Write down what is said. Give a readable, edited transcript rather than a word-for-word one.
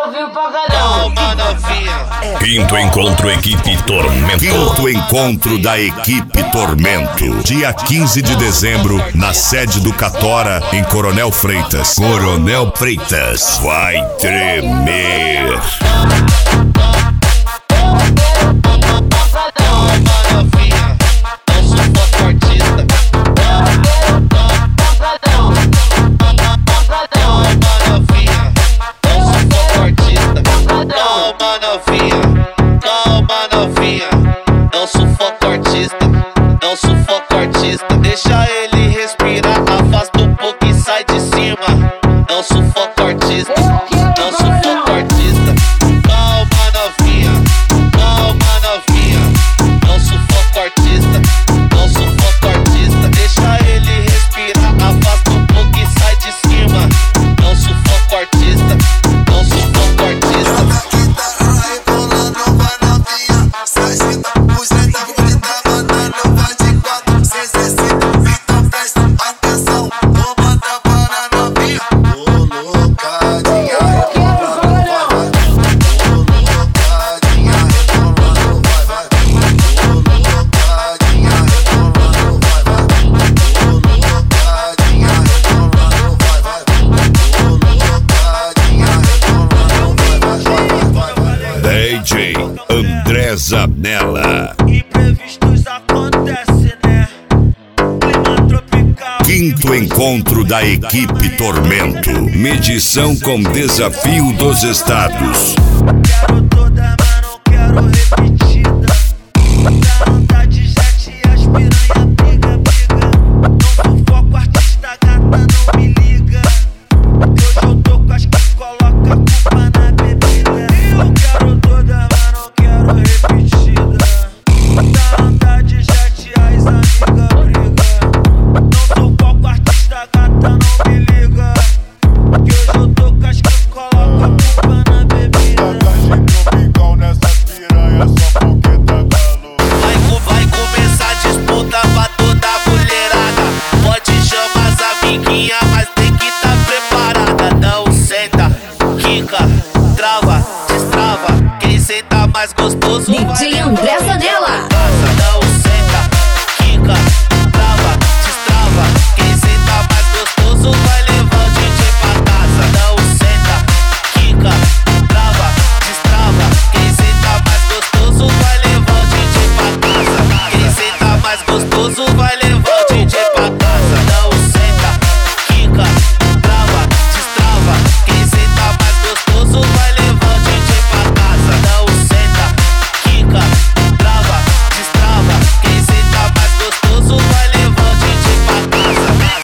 novinho pra caramba. Calma, novinha. Quinto encontro Equipe Tormento. Quinto encontro da Equipe Tormento. Dia 15 de dezembro, na sede do Catora, em Coronel Freitas. Coronel Freitas vai tremer. Calma, novinha, não sufoca o artista, não sufoca o artista. Deixa ele respirar, afasta um pouco e sai de cima. Não sufoca o artista, não sufoca o artista. Calma, novinha, não sufoca o artista, não sufoca o artista. Deixa ele respirar, afasta um pouco e sai de cima. Não sufoca o artista, não sufoca o artista. DJ André Zanella. Imprevistos acontecem, né? Clima tropical. Quinto encontro da Equipe Tormento. Medição com desafio dos estados. Quero toda, mas não quero repetida. Da vontade já te as piranha briga. Não sufoco artista gata, não me liga. Hoje eu tô com as que coloca a culpa na bebida. Eu quero toda, mas não quero repetida. Da vontade já te as amiga briga. Não sufoco artista gata, não me liga. Que hoje eu tô com as que coloca a culpa na bebida. Tropical nessa piranha só porque tá calor. Vai começar a disputa pra toda a mulherada. Pode chamar as amiguinhas, mas tem que tá preparada. Não senta, quica, trava, destrava. Quem senta mais gostoso vai DJ André Zanella. casa.